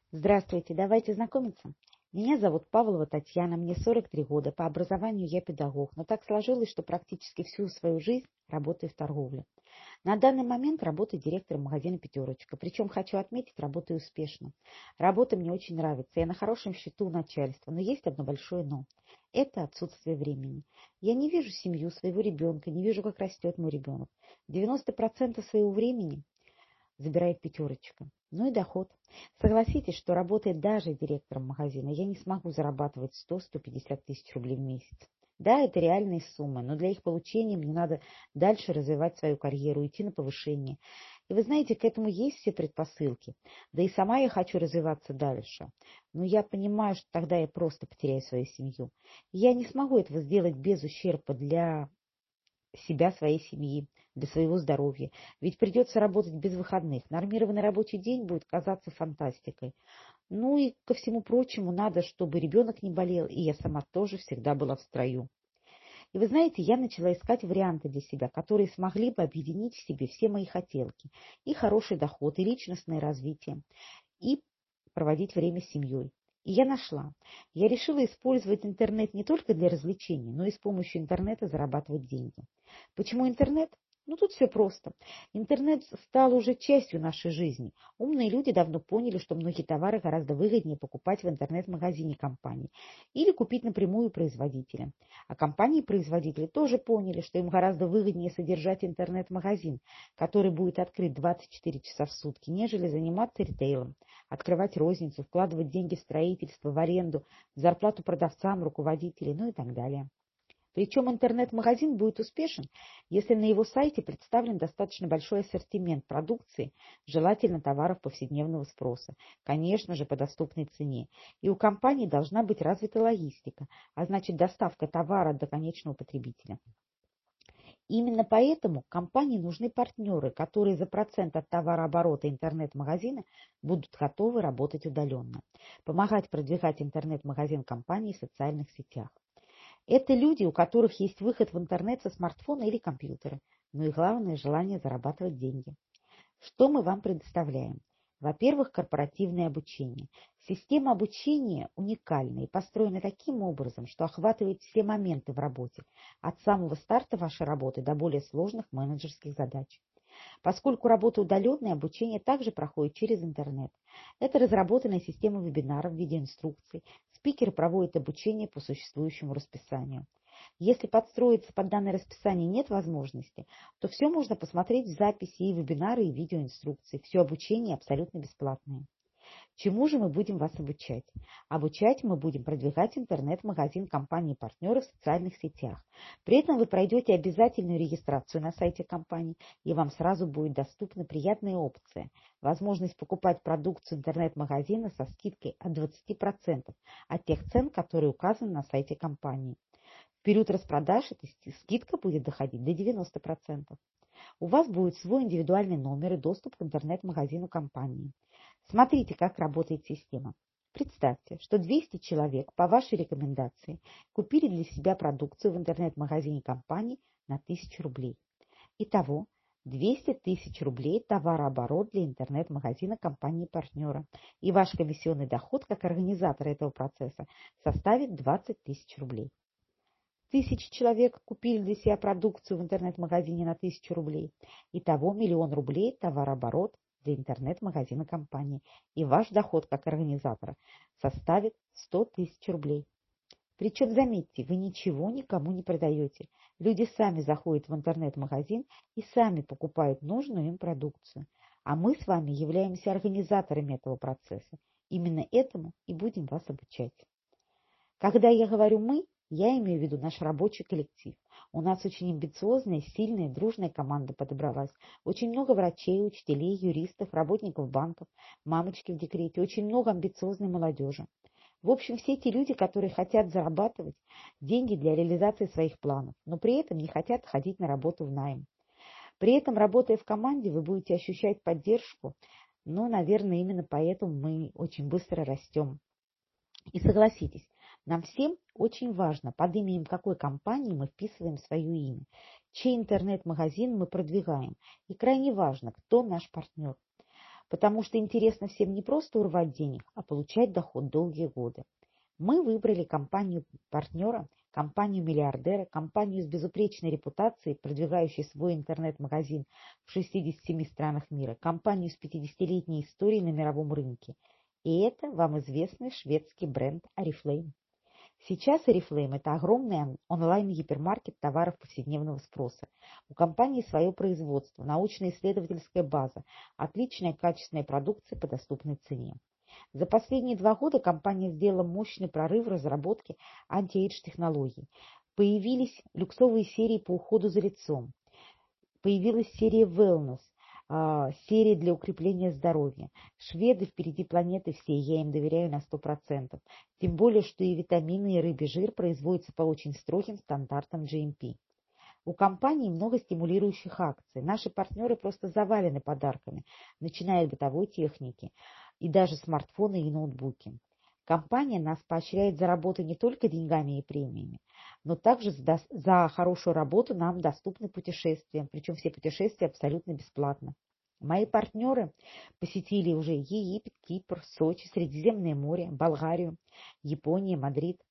Здравствуйте, давайте знакомиться. Меня зовут Павлова Татьяна, мне 43 года, по образованию я педагог, но так сложилось, что практически всю свою жизнь работаю в торговле. На данный момент работаю директором магазина «Пятерочка», причем хочу отметить, работаю успешно. Работа мне очень нравится, я на хорошем счету у начальства, но есть одно большое «но». Это отсутствие времени. Я не вижу семью, своего ребенка, не вижу, как растет мой ребенок. 90% своего времени забирает «Пятерочка». Ну и доход. Согласитесь, что работая даже директором магазина, я не смогу зарабатывать 100-150 тысяч рублей в месяц. Да, это реальные суммы, но для их получения мне надо дальше развивать свою карьеру, идти на повышение. И вы знаете, к этому есть все предпосылки. Да и сама я хочу развиваться дальше. Но я понимаю, что тогда я просто потеряю свою семью. И я не смогу этого сделать без ущерба для себя, своей семьи, для своего здоровья. Ведь придется работать без выходных. Нормированный рабочий день будет казаться фантастикой. Ну и ко всему прочему надо, чтобы ребенок не болел, и я сама тоже всегда была в строю. И вы знаете, я начала искать варианты для себя, которые смогли бы объединить в себе все мои хотелки. И хороший доход, и личностное развитие, и проводить время с семьей. И я нашла. Я решила использовать интернет не только для развлечений, но и с помощью интернета зарабатывать деньги. Почему интернет? Ну, тут все просто. Интернет стал уже частью нашей жизни. Умные люди давно поняли, что многие товары гораздо выгоднее покупать в интернет-магазине компании или купить напрямую у производителя. А компании-производители тоже поняли, что им гораздо выгоднее содержать интернет-магазин, который будет открыт 24 часа в сутки, нежели заниматься ритейлом, открывать розницу, вкладывать деньги в строительство, в аренду, в зарплату продавцам, руководителей, ну и так далее. Причем интернет-магазин будет успешен, если на его сайте представлен достаточно большой ассортимент продукции, желательно товаров повседневного спроса, конечно же, по доступной цене. И у компании должна быть развита логистика, а значит доставка товара до конечного потребителя. Именно поэтому компании нужны партнеры, которые за процент от товарооборота интернет-магазина будут готовы работать удаленно, помогать продвигать интернет-магазин компании в социальных сетях. Это люди, у которых есть выход в интернет со смартфона или компьютера, ну и главное желание зарабатывать деньги. Что мы вам предоставляем? Во-первых, корпоративное обучение. Система обучения уникальна и построена таким образом, что охватывает все моменты в работе, от самого старта вашей работы до более сложных менеджерских задач. Поскольку работа удаленная, обучение также проходит через интернет. Это разработанная система вебинаров, видеоинструкций. Спикеры проводят обучение по существующему расписанию. Если подстроиться под данное расписание нет возможности, то все можно посмотреть в записи и вебинары, и видеоинструкции. Все обучение абсолютно бесплатное. Чему же мы будем вас обучать? Обучать мы будем продвигать интернет-магазин компании-партнеров в социальных сетях. При этом вы пройдете обязательную регистрацию на сайте компании, и вам сразу будет доступна приятная опция. Возможность покупать продукцию интернет-магазина со скидкой от 20% от тех цен, которые указаны на сайте компании. В период распродаж эта скидка будет доходить до 90%. У вас будет свой индивидуальный номер и доступ к интернет-магазину компании. Смотрите, как работает система. Представьте, что 200 человек по вашей рекомендации купили для себя продукцию в интернет-магазине компании на 1000 рублей. Итого 200 тысяч рублей товарооборот для интернет-магазина компании-партнера. И ваш комиссионный доход как организатора этого процесса составит 20 тысяч рублей. 1000 человек купили для себя продукцию в интернет-магазине на 1000 рублей. Итого 1 000 000 рублей товарооборот для интернет-магазина компании. И ваш доход как организатора составит 100 тысяч рублей. Причем, заметьте, вы ничего никому не продаете. Люди сами заходят в интернет-магазин и сами покупают нужную им продукцию. А мы с вами являемся организаторами этого процесса. Именно этому и будем вас обучать. Когда я говорю «мы», я имею в виду наш рабочий коллектив. У нас очень амбициозная, сильная, дружная команда подобралась. Очень много врачей, учителей, юристов, работников банков, мамочки в декрете, очень много амбициозной молодежи. В общем, все те люди, которые хотят зарабатывать деньги для реализации своих планов, но при этом не хотят ходить на работу в найм. При этом, работая в команде, вы будете ощущать поддержку, но, наверное, именно поэтому мы очень быстро растем. И согласитесь, нам всем очень важно, под именем какой компании мы вписываем свое имя, чей интернет-магазин мы продвигаем, и крайне важно, кто наш партнер. потому что интересно всем не просто урвать денег, а получать доход долгие годы. Мы выбрали компанию-партнера, компанию-миллиардера, компанию с безупречной репутацией, продвигающей свой интернет-магазин в 67 странах мира, компанию с 50-летней историей на мировом рынке. И это вам известный шведский бренд Oriflame. Сейчас Oriflame – это огромный онлайн-гипермаркет товаров повседневного спроса. У компании свое производство, научно-исследовательская база, отличная качественная продукция по доступной цене. За последние 2 года компания сделала мощный прорыв в разработке анти-эйдж технологий. Появились люксовые серии по уходу за лицом. Появилась серия Wellness, серия для укрепления здоровья. Шведы впереди планеты всей, я им доверяю на 100%. Тем более, что и витамины, и рыбий жир производятся по очень строгим стандартам GMP. У компании много стимулирующих акций. Наши партнеры просто завалены подарками, начиная от бытовой техники и даже смартфоны и ноутбуки. Компания нас поощряет за работу не только деньгами и премиями, но также за хорошую работу нам доступны путешествия, причем все путешествия абсолютно бесплатно. Мои партнеры посетили уже Египет, Кипр, Сочи, Средиземное море, Болгарию, Японию, Мадрид.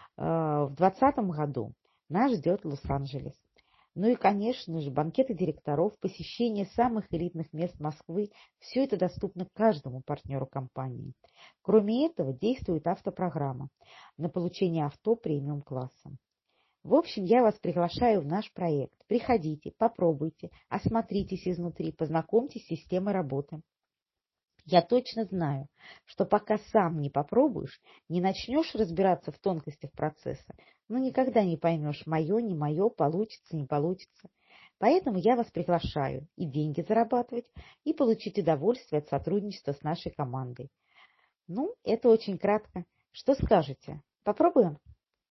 В 2020 году нас ждет Лос-Анджелес. Ну и, конечно же, банкеты директоров, посещение самых элитных мест Москвы – все это доступно каждому партнеру компании. Кроме этого, действует автопрограмма на получение авто премиум-класса. В общем, я вас приглашаю в наш проект. Приходите, попробуйте, осмотритесь изнутри, познакомьтесь с системой работы. Я точно знаю, что пока сам не попробуешь, не начнешь разбираться в тонкостях процесса, но никогда не поймешь, мое, не мое, получится, не получится. Поэтому я вас приглашаю и деньги зарабатывать, и получить удовольствие от сотрудничества с нашей командой. Ну, это очень кратко. Что скажете? Попробуем?